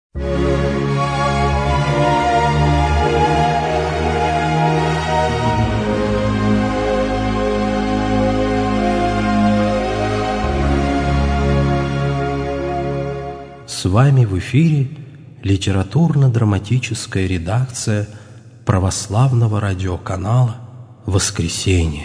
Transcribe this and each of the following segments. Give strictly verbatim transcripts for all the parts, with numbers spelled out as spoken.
С вами в эфире литературно-драматическая редакция православного радиоканала «Воскресенье».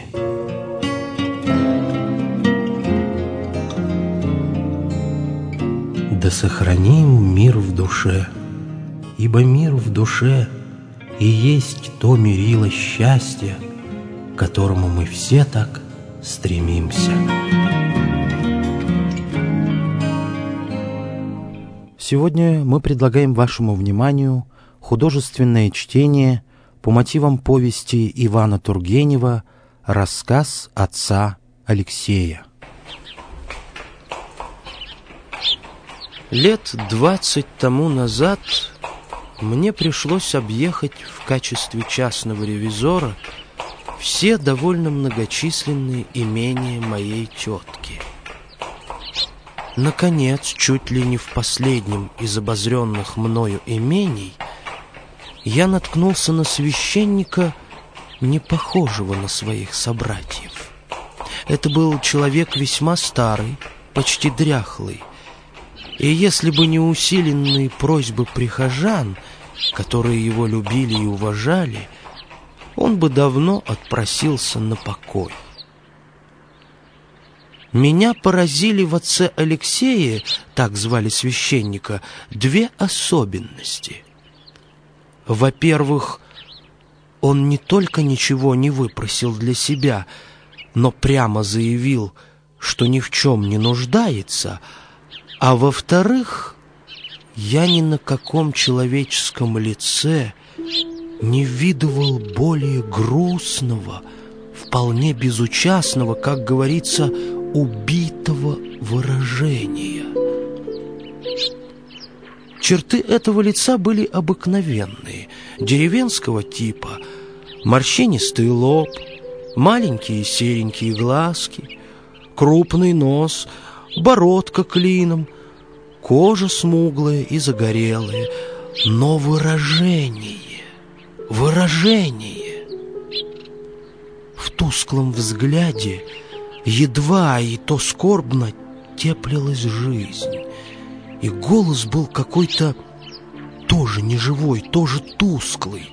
Да сохраним мир в душе, ибо мир в душе и есть то мерило счастья, к которому мы все так стремимся. Сегодня мы предлагаем вашему вниманию художественное чтение по мотивам повести Ивана Тургенева «Рассказ отца Алексея». Лет двадцать тому назад мне пришлось объехать в качестве частного ревизора все довольно многочисленные имения моей тетки. Наконец, чуть ли не в последнем из обозренных мною имений, я наткнулся на священника, не похожего на своих собратьев. Это был человек весьма старый, почти дряхлый, и если бы не усиленные просьбы прихожан, которые его любили и уважали, он бы давно отпросился на покой. Меня поразили в отце Алексее, так звали священника, две особенности. Во-первых, он не только ничего не выпросил для себя, но прямо заявил, что ни в чем не нуждается, а во-вторых, я ни на каком человеческом лице не видывал более грустного, вполне безучастного, как говорится, убитого выражения. Черты этого лица были обыкновенные, деревенского типа: морщинистый лоб, маленькие серенькие глазки, крупный нос, бородка клином, кожа смуглая и загорелая, но выражение, выражение. В тусклом взгляде едва и то скорбно теплилась жизнь, и голос был какой-то тоже неживой, тоже тусклый.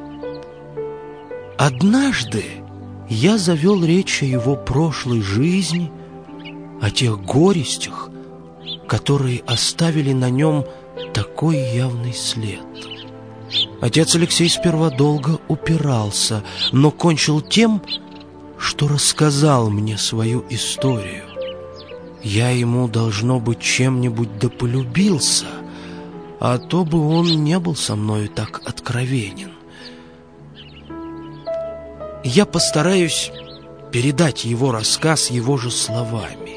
Однажды я завел речь о его прошлой жизни, о тех горестях, которые оставили на нем такой явный след. Отец Алексей сперва долго упирался, но кончил тем, что рассказал мне свою историю. Я ему, должно быть, чем-нибудь да полюбился, а то бы он не был со мною так откровенен. Я постараюсь передать его рассказ его же словами.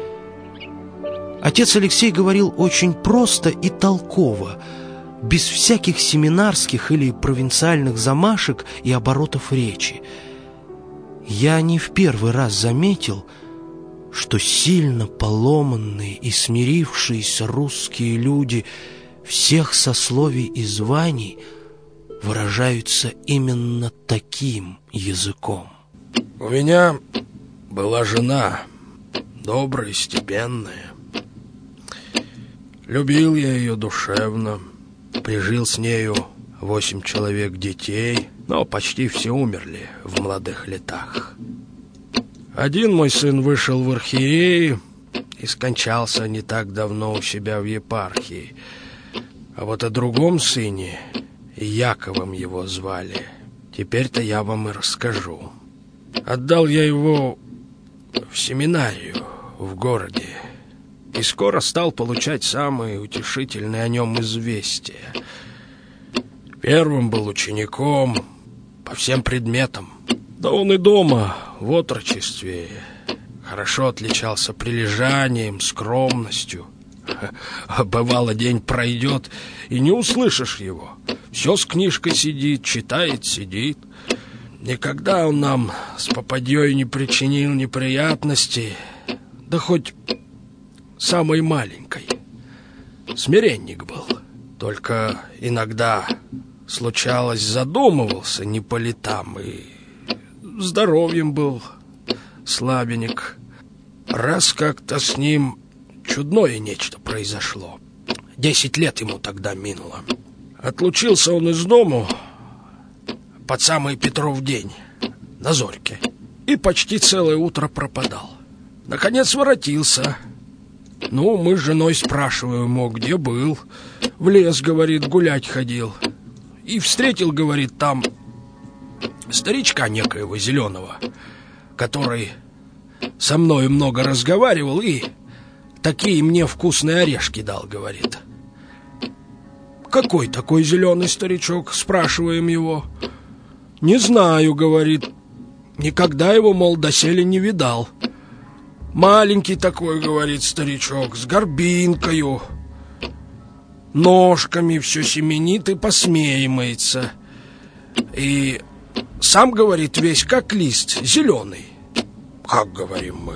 Отец Алексей говорил очень просто и толково, без всяких семинарских или провинциальных замашек и оборотов речи. Я не в первый раз заметил, что сильно поломанные и смирившиеся русские люди всех сословий и званий выражаются именно таким языком. У меня была жена, добрая, степенная. Любил я ее душевно, прижил с нею восемь человек детей, но почти все умерли в молодых летах. Один мой сын вышел в архиереи и скончался не так давно у себя в епархии. А вот о другом сыне, Яковом его звали, теперь-то я вам и расскажу. Отдал я его в семинарию в городе и скоро стал получать самые утешительные о нем известия. Первым был учеником по всем предметам. Да он и дома, в отрочестве, хорошо отличался прилежанием, скромностью. А бывало, день пройдет, и не услышишь его. Все с книжкой сидит, читает, сидит. Никогда он нам с попадьей не причинил неприятностей, да хоть самой маленькой. Смиренник был. Только иногда случалось, задумывался не по летам, и здоровьем был слабенек. Раз как-то с ним чудное нечто произошло. Десять лет ему тогда минуло. Отлучился он из дому под самый Петров день, на зорьке, и почти целое утро пропадал. Наконец воротился. Ну, мы с женой спрашиваем его, где был. В лес, говорит, гулять ходил. И встретил, говорит, там старичка некоего зеленого, который со мной много разговаривал и такие мне вкусные орешки дал, говорит. Какой такой зеленый старичок, спрашиваем его. Не знаю, говорит. Никогда его, мол, доселе не видал. Маленький такой, говорит, старичок, с горбинкою, ножками, все семенит и посмеивается. И сам, говорит, весь как лист, зеленый. Как, говорим мы?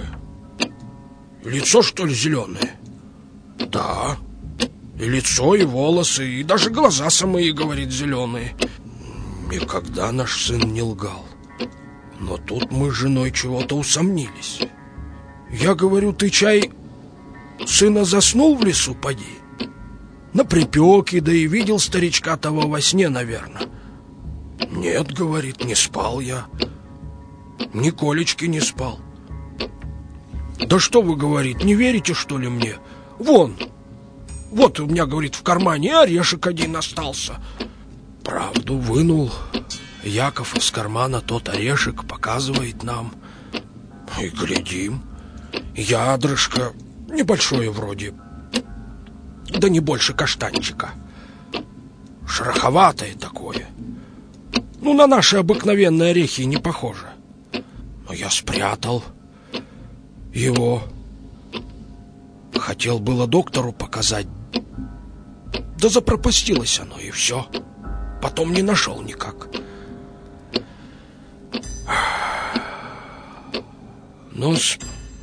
Лицо, что ли, зеленое? Да. И лицо, и волосы, и даже глаза самые, говорит, зеленые. Никогда наш сын не лгал. Но тут мы с женой чего-то усомнились. Я говорю, ты, чай, сына заснул в лесу, поди? На припеке, да и видел старичка того во сне, наверное. Нет, говорит, не спал я. Ни колечки не спал. Да что вы, говорит, не верите, что ли, мне? Вон, вот у меня, говорит, в кармане орешек один остался. Правду вынул Яков из кармана тот орешек, показывает нам. И глядим. Ядрышко небольшое вроде, да не больше каштанчика. Шероховатое такое. Ну, на наши обыкновенные орехи не похоже. Но я спрятал его. Хотел было доктору показать, да запропастилось оно, и все. Потом не нашел никак. Ну-с,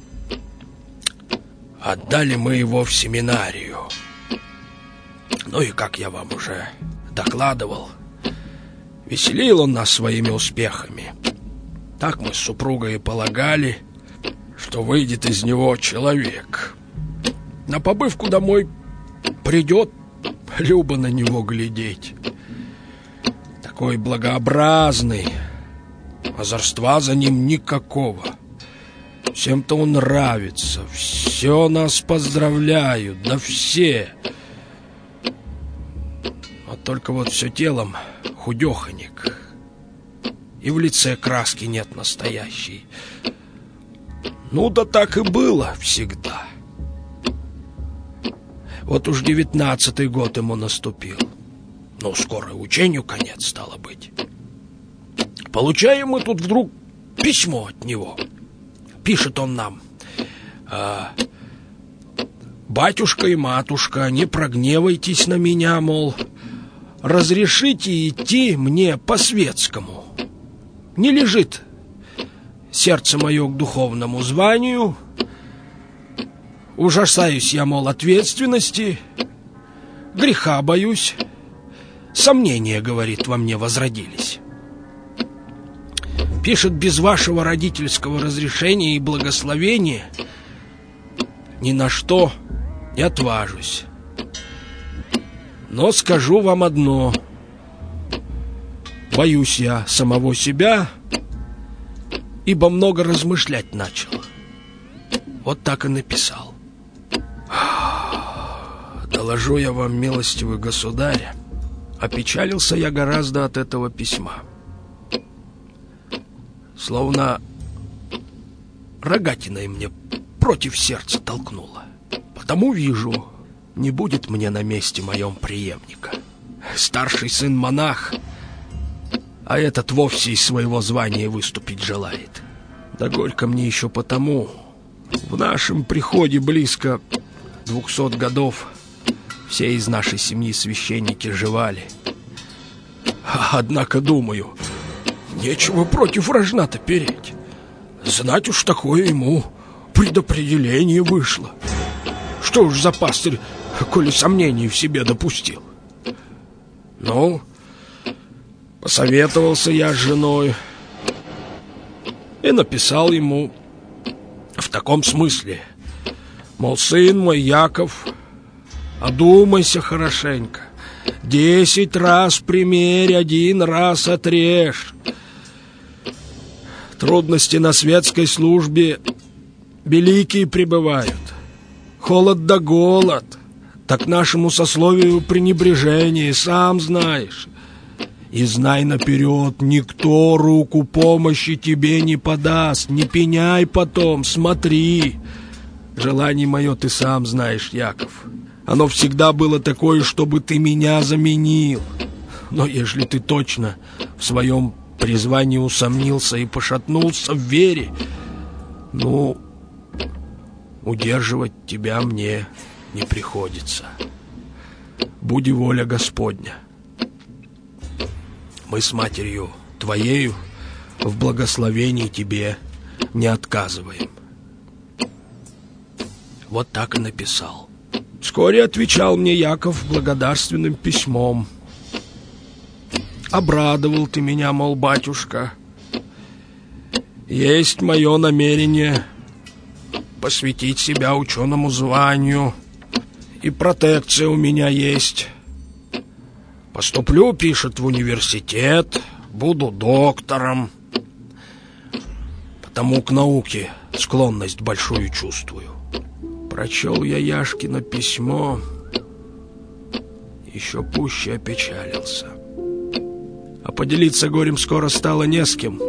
отдали мы его в семинарию. Ну и, как я вам уже докладывал, веселил он нас своими успехами. Так мы с супругой и полагали, что выйдет из него человек. На побывку домой придет, любо на него глядеть. Такой благообразный, озорства за ним никакого. Всем-то он нравится, все нас поздравляют, да все. А только вот все телом худеханик, и в лице краски нет настоящей. Ну да так и было всегда. Вот уж девятнадцатый год ему наступил. Ну, скоро учению конец, стало быть. Получаем мы тут вдруг письмо от него. Пишет он нам: а, батюшка и матушка, не прогневайтесь на меня, мол, разрешите идти мне по-светскому. Не лежит сердце мое к духовному званию. Ужасаюсь я, мол, ответственности, греха боюсь. Сомнения, говорит, во мне возродились. Пишет: без вашего родительского разрешения и благословения ни на что не отважусь. Но скажу вам одно: боюсь я самого себя, ибо много размышлять начал. Вот так и написал. Доложу я вам, милостивый государь, опечалился я гораздо от этого письма. Словно рогатиной мне против сердца толкнуло. Потому вижу, не будет мне на месте моем преемника. Старший сын монах, а этот вовсе из своего звания выступить желает. Да горько мне еще потому, в нашем приходе близко двухсот годов все из нашей семьи священники живали. Однако думаю, нечего против рожна-то переть. Знать уж такое ему предопределение вышло. Что уж за пастырь, коли сомнений в себе допустил. Ну, посоветовался я с женой и написал ему в таком смысле. Мол, сын мой Яков, одумайся хорошенько. Десять раз примерь, один раз отрежь. Трудности на светской службе великие пребывают. Холод да голод, так нашему сословию пренебрежение, сам знаешь. И знай наперед, никто руку помощи тебе не подаст, не пеняй потом, смотри. Желание мое ты сам знаешь, Яков. Оно всегда было такое, чтобы ты меня заменил. Но ежели ты точно в своем призвании усомнился и пошатнулся в вере, ну, удерживать тебя мне не приходится. Буди воля Господня. Мы с матерью твоею в благословении тебе не отказываем. Вот так и написал. Вскоре отвечал мне Яков благодарственным письмом. Обрадовал ты меня, мол, батюшка. Есть мое намерение посвятить себя ученому званию, и протекция у меня есть. Поступлю, пишет, в университет, буду доктором. Потому к науке склонность большую чувствую. Прочел я Яшкино письмо, еще пуще опечалился. А поделиться горем скоро стало не с кем.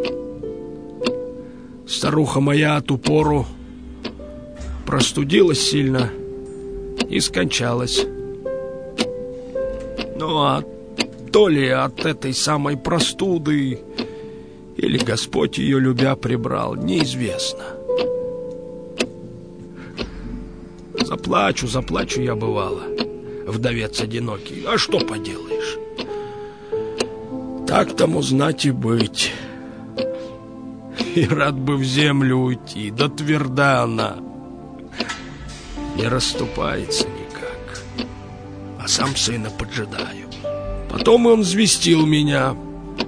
Старуха моя от упору простудилась сильно и скончалась. Ну а то ли от этой самой простуды, или Господь ее любя прибрал, неизвестно. Заплачу, заплачу я, бывало, вдовец одинокий. А что поделаешь? Так тому знать и быть. И рад бы в землю уйти, да тверда она, не расступается никак. А сам сына поджидаю. Потом он известил меня.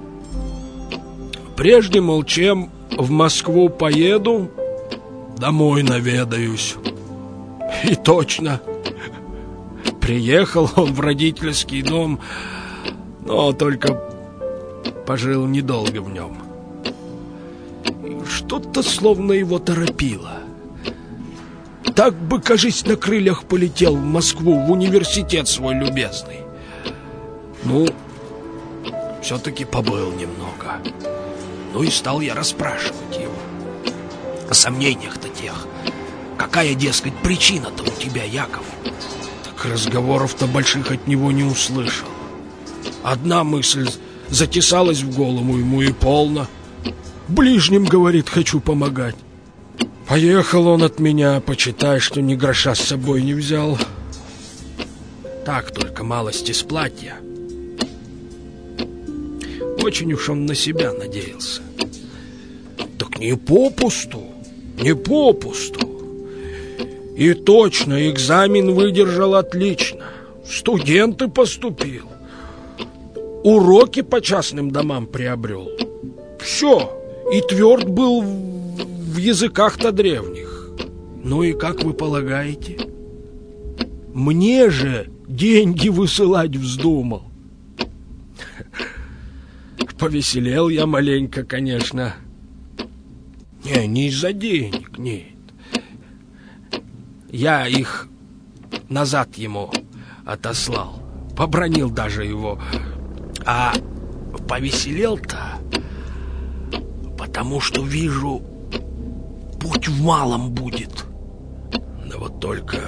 Прежде, мол, чем в Москву поеду, домой наведаюсь. И точно. Приехал он в родительский дом, но только пожил недолго в нем. Что-то словно его торопило. Так бы, кажись, на крыльях полетел в Москву, в университет свой любезный. Ну, все-таки побыл немного. Ну и стал я расспрашивать его о сомнениях-то тех. Какая, дескать, причина-то у тебя, Яков? Так разговоров-то больших от него не услышал. Одна мысль затесалась в голову ему и полно. Ближним, говорит, хочу помогать. Поехал он от меня, почитай, что ни гроша с собой не взял. Так только малость из платья. Очень уж он на себя надеялся. Так не попусту, не попусту. И точно, экзамен выдержал отлично. В студенты поступил. Уроки по частным домам приобрел. Все. И тверд был в языках-то древних. Ну и как вы полагаете? Мне же деньги высылать вздумал. Повеселел я маленько, конечно. Не, не из-за денег, нет. Я их назад ему отослал. Побранил даже его. А повеселел-то, потому что вижу, путь в малом будет. Да вот только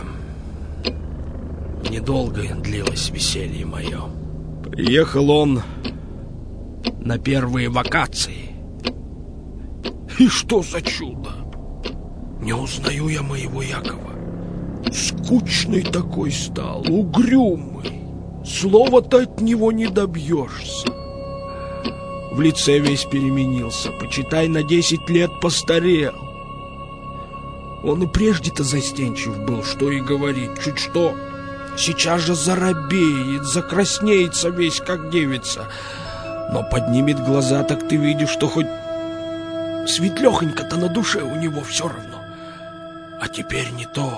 недолго длилось веселье мое. Приехал он на первые вакации. И что за чудо? Не узнаю я моего Якова. Скучный такой стал, угрюмый. Слова-то от него не добьешься. В лице весь переменился, почитай, на десять лет постарел. Он и прежде-то застенчив был, что и говорить. Чуть что, сейчас же заробеет, закраснеется весь, как девица. Но поднимет глаза, так ты видишь, что хоть светлехонько-то на душе у него все равно. А теперь не то.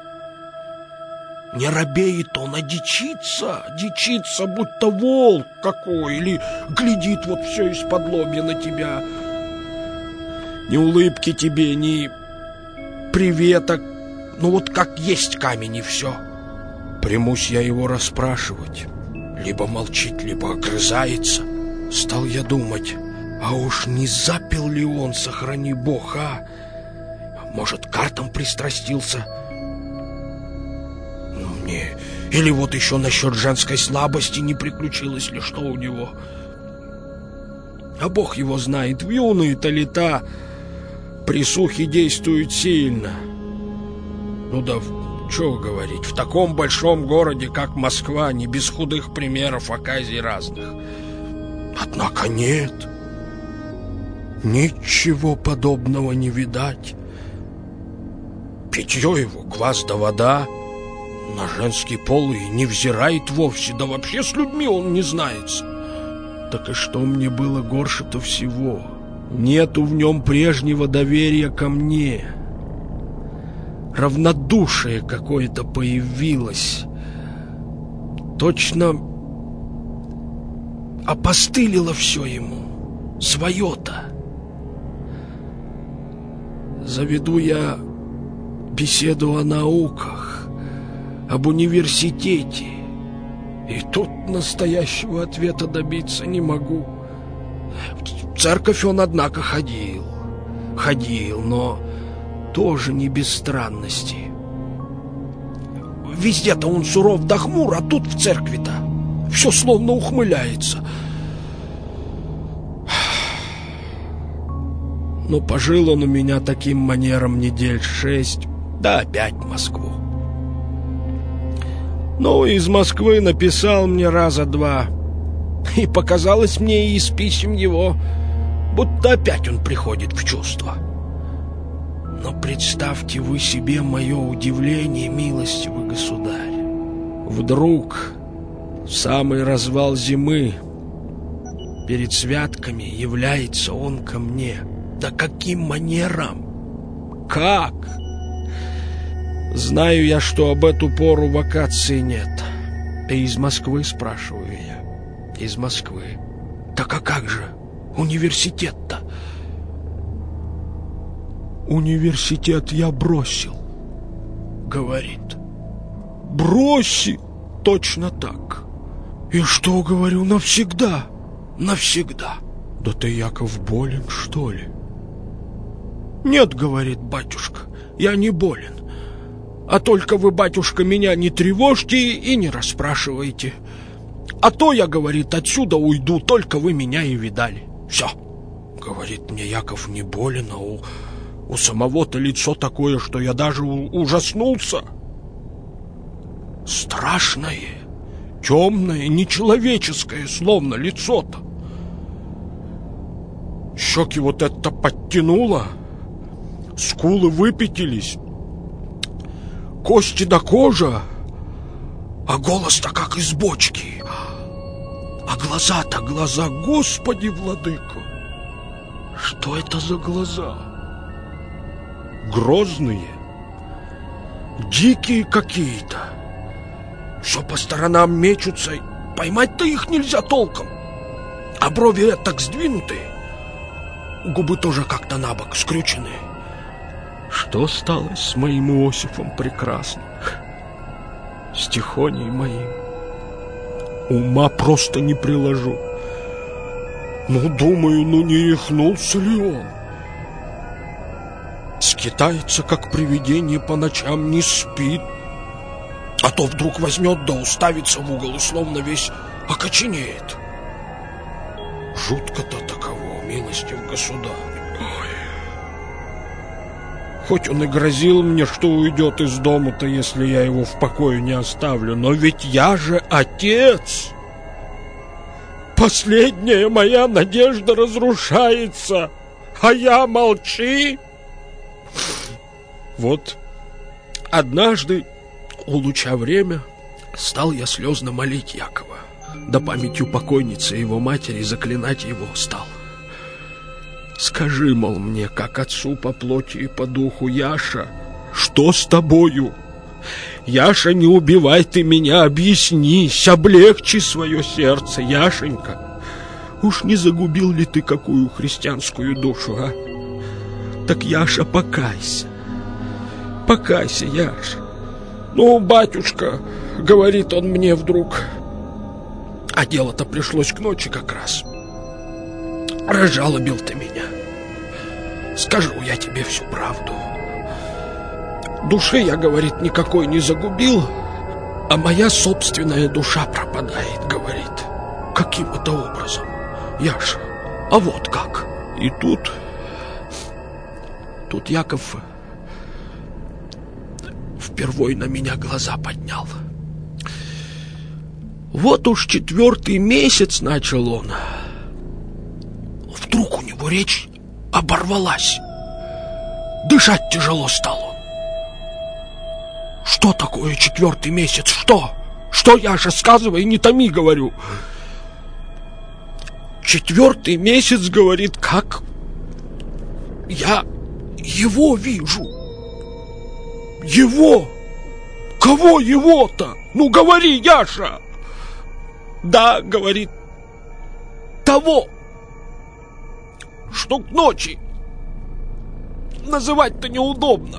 Не робеет он, а дичится, дичится, будто волк какой, или глядит вот все из-под лобья на тебя. Ни улыбки тебе, ни приветок, ну вот как есть камень и все. Примусь я его расспрашивать, либо молчит, либо огрызается. Стал я думать, а уж не запил ли он, сохрани Бог, а? Может, картам пристрастился? Ну, мне... Или вот еще насчет женской слабости не приключилось ли что у него? А Бог его знает, в юные-то лета присухи действуют сильно. Ну да, что говорить, в таком большом городе, как Москва, не без худых примеров оказий разных. Однако нет, ничего подобного не видать. Питье его, квас да вода, на женский пол и не взирает вовсе, да вообще с людьми он не знается. Так и что мне было горше-то всего? Нету в нем прежнего доверия ко мне. Равнодушие какое-то появилось. Точно опостылило все ему, свое-то. Заведу я беседу о науках, об университете, и тут настоящего ответа добиться не могу. В церковь он, однако, ходил, ходил, но тоже не без странностей. Везде-то он суров да хмур, а тут в церкви-то все словно ухмыляется. Но пожил он у меня таким манером недель шесть, да опять в Москву. Ну, из Москвы написал мне раза два, и показалось мне из писем его, будто опять он приходит в чувство. Но представьте вы себе мое удивление, милостивый государь. Вдруг, в самый развал зимы, перед святками является он ко мне. Да каким манером? Как? Знаю я, что об эту пору вакации нет. И из Москвы, спрашиваю я. Из Москвы. Так а как же? Университет-то? Университет я бросил, говорит. Бросил? Точно так. И что, говорю, навсегда? Навсегда. Да ты, Яков, болен, что ли? Нет, говорит батюшка, я не болен. А только вы, батюшка, меня не тревожьте и не расспрашивайте. А то я, говорит, отсюда уйду, только вы меня и видали. Все. Говорит мне Яков, не болен, а у, у самого-то лицо такое, что я даже ужаснулся. Страшное, темное, нечеловеческое, словно лицо-то. Щеки вот это подтянуло, скулы выпятились, кости до кожи, а голос-то как из бочки. А глаза-то глаза, Господи, владыко! Что это за глаза? Грозные, дикие какие-то. Все по сторонам мечутся, поймать-то их нельзя толком. А брови так сдвинутые, губы тоже как-то набок скрючены. Что стало с моим Иосифом прекрасным, с Тихоней моим? Ума просто не приложу. Ну, думаю, ну не рехнулся ли он? Скитается, как привидение, по ночам не спит. А то вдруг возьмет да уставится в угол и словно весь окоченеет. Жутко-то таково, милостив государь. Ой. Хоть он и грозил мне, что уйдет из дому-то, если я его в покое не оставлю, но ведь я же отец. Последняя моя надежда разрушается, а я молчи. Вот однажды, улуча время, Стал я слезно молить Якова, да памятью покойницы его матери заклинать его стал. Скажи, мол, мне, как отцу по плоти и по духу, Яша, что с тобою? Яша, не убивай ты меня, объяснись, облегчи свое сердце, Яшенька. Уж не загубил ли ты какую христианскую душу, а? Так, Яша, покайся. Покайся, Яша. Ну, батюшка, говорит он мне вдруг, а дело-то пришлось к ночи как раз. Разжалобил ты меня. Скажу я тебе всю правду. Души я, говорит, никакой не загубил, а моя собственная душа пропадает, говорит. Каким это образом, Яша? А вот как. И тут... Тут Яков впервой на меня глаза поднял. Вот уж четвертый месяц, начал он. Вдруг у него речь оборвалась. Дышать тяжело стало. Что такое четвертый месяц? Что? Что, Яша, сказывай, не томи, говорю. Четвертый месяц, говорит, как я его вижу. Его? Кого его-то? Ну, говори, Яша. Да, говорит, того, что к ночи. Называть-то неудобно.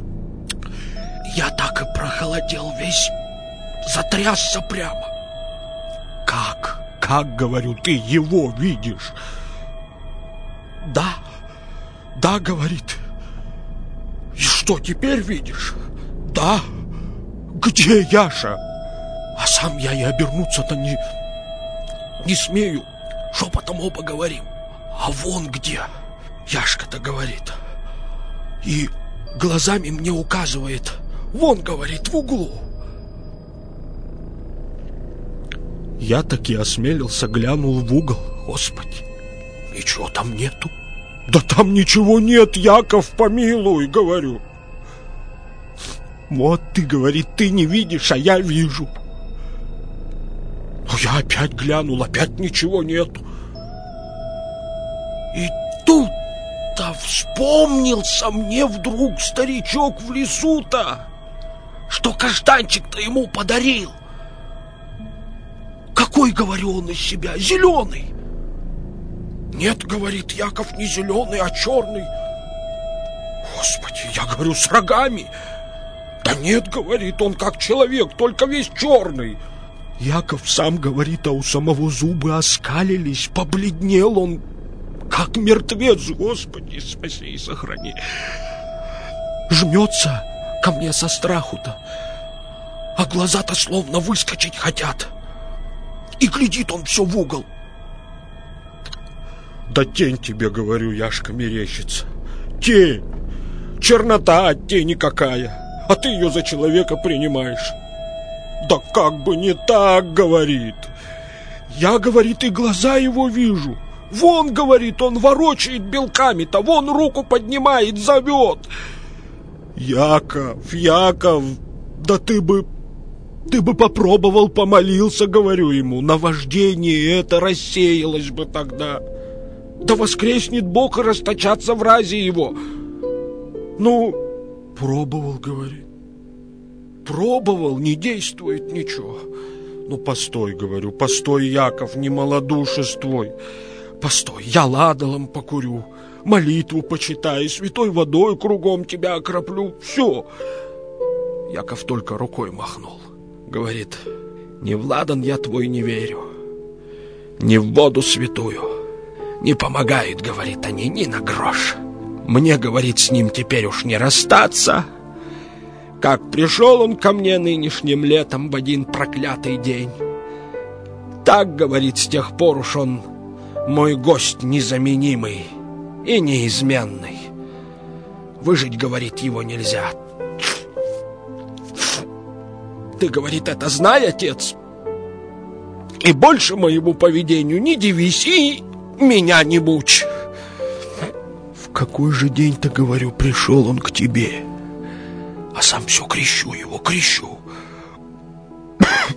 Я так и прохолодел весь, затрясся прямо. Как? Как, говорю, ты его видишь? Да, да, говорит. И что теперь видишь? Да. Где, Яша? А сам я и обернуться-то не, не смею. Шепотом оба говорим. А вон где? Яшка-то говорит. И глазами мне указывает. Вон, говорит, в углу. Я таки осмелился, глянул в угол. Господи, ничего там нету. Да там ничего нет, Яков, помилуй, говорю. Вот ты, говорит, ты не видишь, а я вижу. Ну, я опять глянул, опять ничего нету. И тут-то вспомнился мне вдруг старичок в лесу-то, что каштанчик-то ему подарил. Какой, говорю, он из себя? Зеленый. Нет, говорит, Яков, не зеленый, а черный. Господи, я говорю, с рогами. Да нет, говорит, он как человек, только весь черный. Яков сам говорит, а у самого зубы оскалились, побледнел он, как мертвец. Господи, спаси и сохрани. Жмется ко мне со страху-то, а глаза-то словно выскочить хотят. И глядит он все в угол. Да тень тебе, говорю, Яшка, мерещится. Тень. Чернота от тени какая. А ты ее за человека принимаешь. Да как бы не так, говорит. Я, говорит, и глаза его вижу. Вон, говорит, он ворочает белками-то. Вон руку поднимает, зовет. Яков, Яков, да ты бы... Ты бы попробовал, помолился, говорю ему. Наваждение это рассеялось бы тогда. Да воскреснет Бог и расточаться в разе его. Ну, пробовал, говорит. Пробовал, не действует ничего. Ну, постой, говорю, постой, Яков, не малодушествуй. Постой, я ладолом покурю, молитву почитаю, святой водой кругом тебя окроплю. Все. Яков только рукой махнул. Говорит, не в ладан я твой не верю, не в воду святую. Не помогают, говорит, они ни на грош. Мне, говорит, с ним теперь уж не расстаться. Как пришел он ко мне нынешним летом в один проклятый день, так, говорит, с тех пор уж он мой гость незаменимый и неизменный. Выжить, говорит, его нельзя. Ты, говорит, это знай, отец, и больше моему поведению не дивись и меня не мучь. В какой же день-то, говорю, пришел он к тебе? А сам все крещу его, крещу.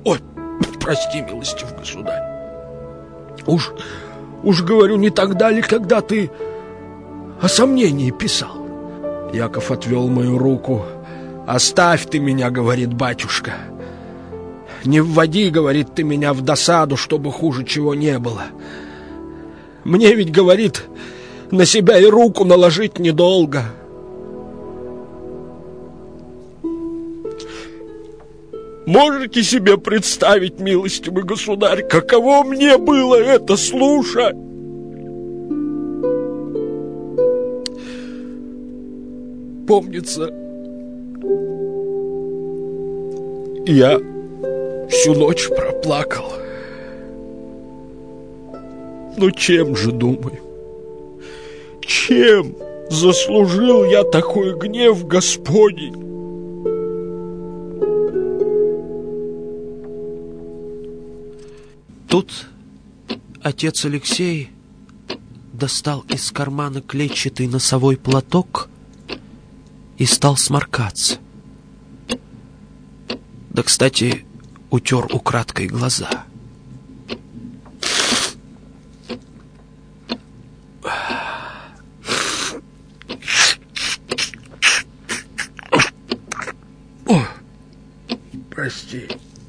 Ой, прости, милостив государь. Уж, уж говорю, не тогда ли, когда ты о сомнении писал? Яков отвел мою руку. «Оставь ты меня, — говорит батюшка. Не вводи, — говорит, — ты меня в досаду, чтобы хуже чего не было. Мне ведь, — говорит, — на себя и руку наложить недолго». Можете себе представить, милостивый государь, каково мне было это слушать? Помнится, я всю ночь проплакал. Ну чем же, думаю, чем заслужил я такой гнев Господень? Тут отец Алексей достал из кармана клетчатый носовой платок и стал сморкаться. Да, кстати, утер украдкой глаза. О, прости.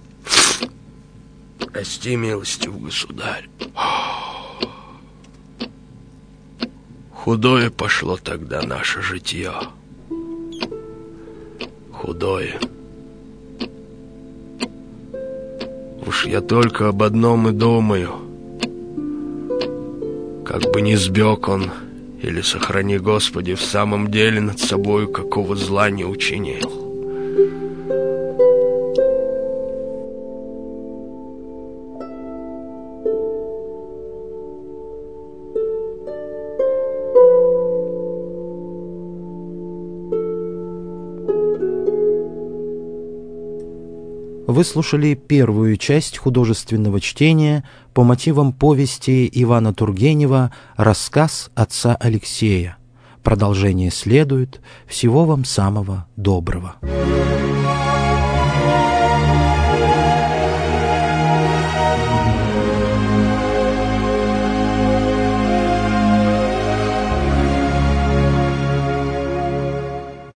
Прости, милостив государь. Худое пошло тогда наше житье. Худое. Уж я только об одном и думаю. Как бы не сбег он, или, сохрани Господи, в самом деле над собою какого зла не учинил. Вы слушали первую часть художественного чтения по мотивам повести Ивана Тургенева «Рассказ отца Алексея». Продолжение следует. Всего вам самого доброго.